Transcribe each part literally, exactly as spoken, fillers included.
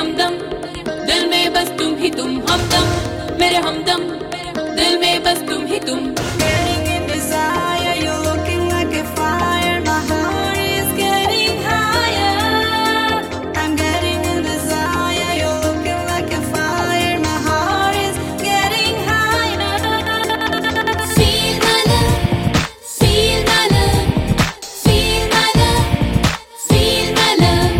हमदम दिल में बस तुम ही तुम हमदम मेरे हमदम दिल में बस तुम ही तुम Getting in desire, you're looking like a fire. My heart is getting higher. I'm getting in desire, you're looking like a fire. My heart is getting higher. Feel my love, feel my love, feel my love, feel my love.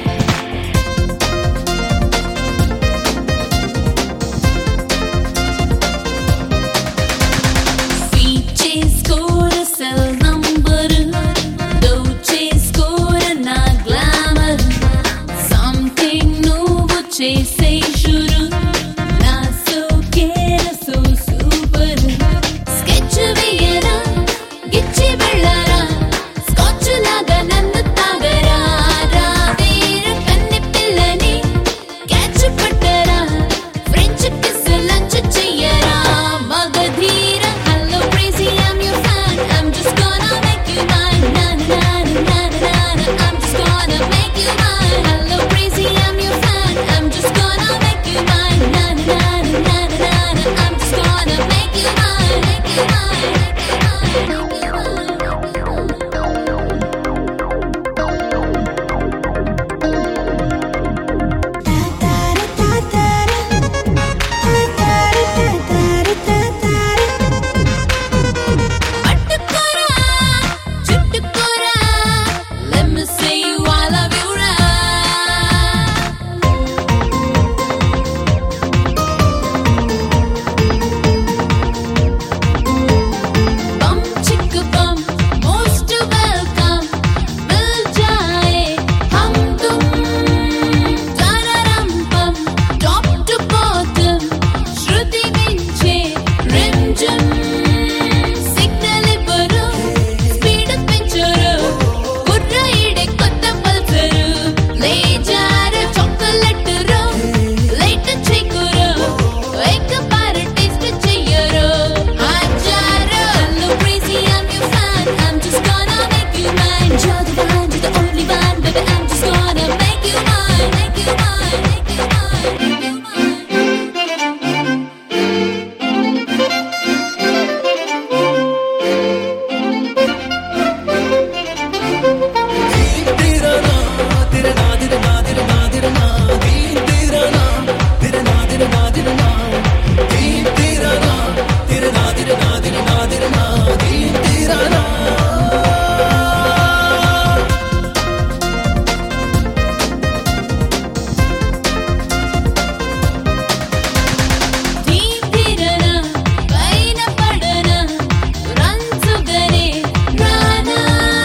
Sweet చేసుకోర cell number డౌ చేసుకోర నా glamour something నువ్వు చేసే షురు నా సోకేర so super sketch వేయరా గిచ్చి వెళ్ళరా స్కాచ్ లాగా నన్ను తాగరా రావేర కన్నె పిల్లని క్యాచ్ పట్టరా ఫ్రెంచ్ కిస్ లంచ్ చెయ్యరా Magadheera hello crazy I'm your fan I'm just gonna make you mine నా నా నా నా నా I'm just gonna make you mine hello crazy I'm your fan I'm just gonna make you mine నా నా నా నా నా I'm just gonna make you mine make you mine పట్టుకోరా చుట్టుకోరా let me say you I love you ra bum chick bum most welcome मिल जाए हम तुम tararam pam top to bottom shruti minche rim jam signal ivaru speed పెంచరు కుర్రాయిడే కొత్త Pulsar లేజార chocolate రో లైట్ చెక్కురు ఏక బార్ టేస్ట్ చెయ్యరు ఆచారు hello crazy I'm your fan I'm just gonna make you mine you're the one you're the only one baby I'm just gonna make you mine make you mine make you mine make you mine ధీమ్ ధీరన పైన పడన రంచుగనే రానా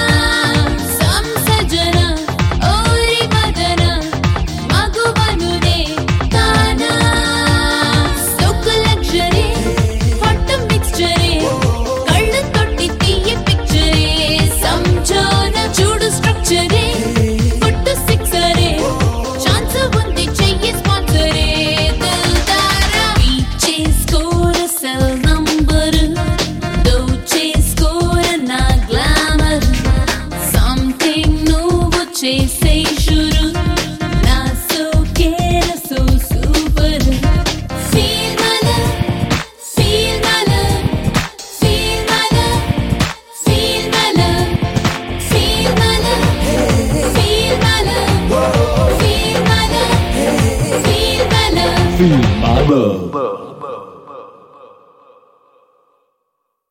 సంసజన ఓరి మదన మగువనునే కానా సొక్కు luxury ఫట్ మిక్స్చరే కళ్ళు తొట్టి తీయ పిక్చరే సంజోన చూడు స్ట్రక్చరే ఫుట్ సిక్సరే ఛాన్స్ ఉంది చెయ్యి స్పాన్సరే దిల్దారా బీట్ చేసుకోర సెల్ నంబర్ డౌ చేసుకోర నా గ్లామర్ సంథింగ్ నువ్వు చేసే షురు నా సోకేర so super feel my love feel my love feel my love feel my love feel my love feel my love feel my love feel my love Feel my love.